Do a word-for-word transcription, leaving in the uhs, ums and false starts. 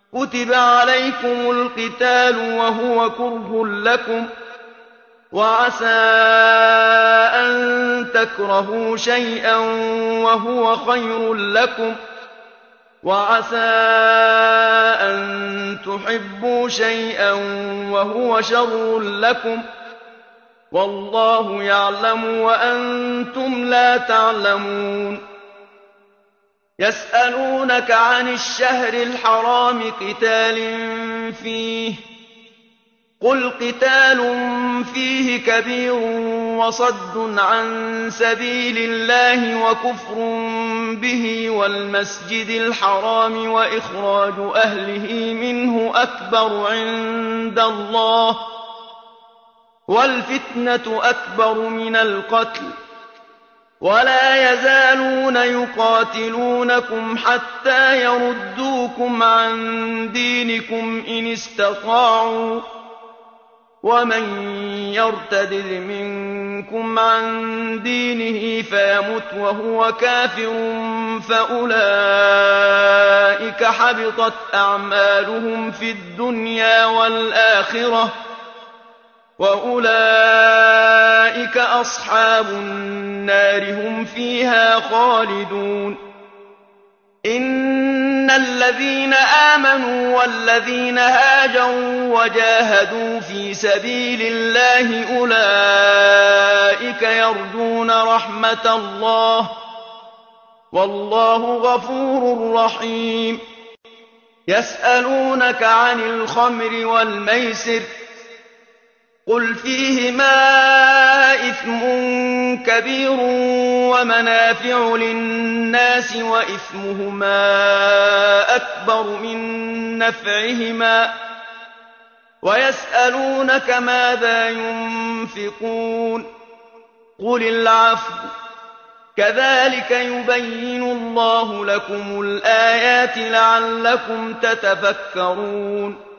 كُتِبَ عَلَيْكُمُ الْقِتَالُ وَهُوَ كُرْهٌ لَّكُمْ ۖ وَعَسَىٰ أَن تَكْرَهُوا شَيْئًا وَهُوَ خَيْرٌ لَّكُمْ ۖ وَعَسَىٰ أَن تُحِبُّوا شَيْئًا وَهُوَ شَرٌّ لَّكُمْ ۗ وَاللَّهُ يَعْلَمُ وَأَنتُمْ لَا تَعْلَمُونَ يَسْأَلُونَكَ عَنِ الشَّهْرِ الْحَرَامِ قِتَالٍ فِيهِ ۖ قُلْ قِتَالٌ فِيهِ كَبِيرٌ وَصَدٌّ عَن سَبِيلِ اللَّهِ وَكُفْرٌ بِهِ وَالْمَسْجِدِ الْحَرَامِ وَإِخْرَاجُ أَهْلِهِ مِنْهُ أَكْبَرُ عِندَ اللَّهِ ۚ وَالْفِتْنَةُ أَكْبَرُ مِنَ الْقَتْلِ ۗ وَلَا يَزَالُونَ يُقَاتِلُونَكُمْ حَتَّىٰ يَرُدُّوكُمْ عَن دِينِكُمْ إِنِ اسْتَطَاعُوا ۚ وَمَن يَرْتَدِدْ مِنكُمْ عَن دِينِهِ فَيَمُتْ وَهُوَ كَافِرٌ فَأُولَٰئِكَ حَبِطَتْ أَعْمَالُهُمْ فِي الدُّنْيَا وَالْآخِرَةِ ۖ وَأُولَٰئِكَ أَصْحَابُ النَّارِ ۖ هُمْ فِيهَا خَالِدُونَ إِنَّ الَّذِينَ آمَنُوا وَالَّذِينَ هَاجَرُوا وَجَاهَدُوا فِي سَبِيلِ اللَّهِ أُولَٰئِكَ يَرْجُونَ رَحْمَتَ اللَّهِ ۚ وَاللَّهُ غَفُورٌ رَّحِيمٌ يَسْأَلُونَكَ عَنِ الْخَمْرِ وَالْمَيْسِرِ ۖ قُلْ فِيهِمَا إِثْمٌ كَبِيرٌ وَمَنَافِعُ لِلنَّاسِ وَإِثْمُهُمَا أَكْبَرُ مِن نَّفْعِهِمَا ۗ وَيَسْأَلُونَكَ مَاذَا يُنفِقُونَ ۖ قُلِ الْعَفْوَ ۗ كَذَٰلِكَ يُبَيِّنُ اللَّهُ لَكُمُ الْآيَاتِ لَعَلَّكُمْ تَتَفَكَّرُونَ